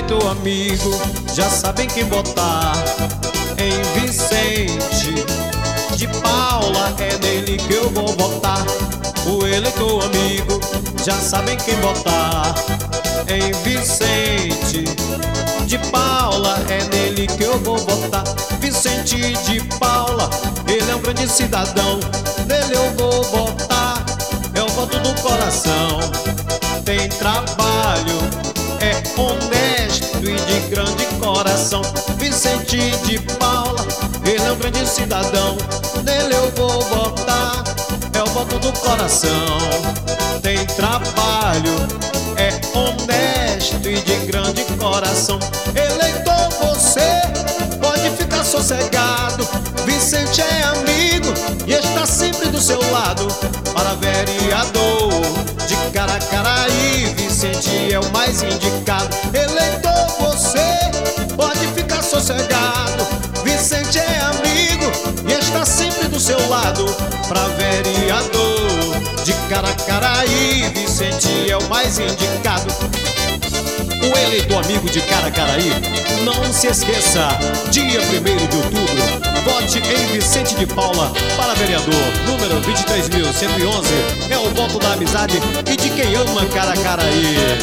eleitor amigo, já sabem quem botar. Em Vicente de Paula, é nele que eu vou votar. O eleitor amigo, já sabem quem botar. Em Vicente de Paula, é nele que eu vou votar. Vicente de Paula, ele é um grande cidadão, nele eu vou votar. É o voto do coração. Tem trabalho, é honesto e de grande coração. Vicente de Paula, ele é um grande cidadão, nele eu vou votar. É o voto do coração. Tem trabalho, é honesto e de grande coração. Eleitor, você pode ficar sossegado. Vicente é amigo e está sempre do seu lado. Para vereador de Caracaraí, Vicente é o mais indicado. Eleitor, você pode ficar sossegado. Vicente é amigo e está sempre do seu lado. Para vereador de Caracaraí, Vicente é o mais indicado. O eleitor amigo de Caracaraí, não se esqueça, dia 1º de outubro, vote em Vicente de Paula para vereador, número 23.111. É o voto da amizade e de quem ama Caracaraí.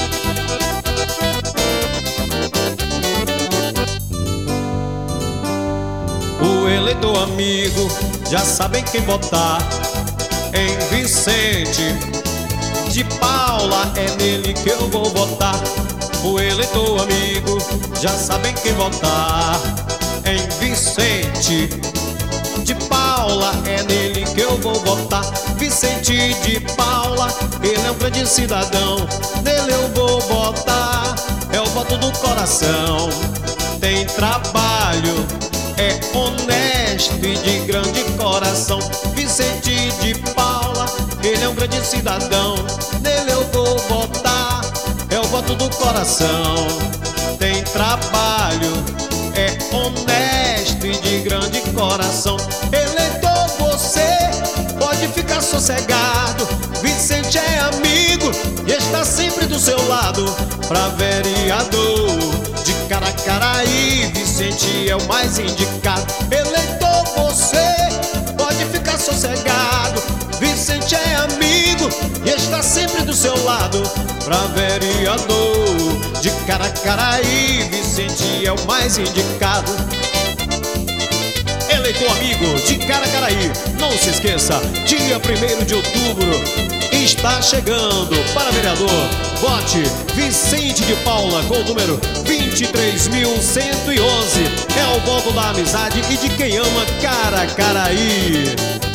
O eleitor amigo, já sabem quem votar. Em Vicente de Paula, é nele que eu vou votar. O eleitor amigo, já sabem quem votar. Em Vicente de Paula, é nele que eu vou votar. Vicente de Paula, ele é um grande cidadão, nele eu vou votar. É o voto do coração. Tem trabalho, é honesto e de grande coração. Vicente de Paula, ele é um grande cidadão, nele eu vou votar. É o voto do coração. Tem trabalho, é honesto e de grande coração. Eleitor, você pode ficar sossegado. Vicente é amigo e está sempre do seu lado. Para vereador de Caracaraí, Vicente é o mais indicado. Eleitor, você pode ficar sossegado. Vicente é amigo e está sempre do seu lado. Para vereador de Caracaraí, Vicente é o mais indicado. Eleitor amigo de Caracaraí, não se esqueça, dia 1º de outubro está chegando. Para vereador, vote Vicente de Paula com o número 23.111. É o voto da amizade e de quem ama Caracaraí.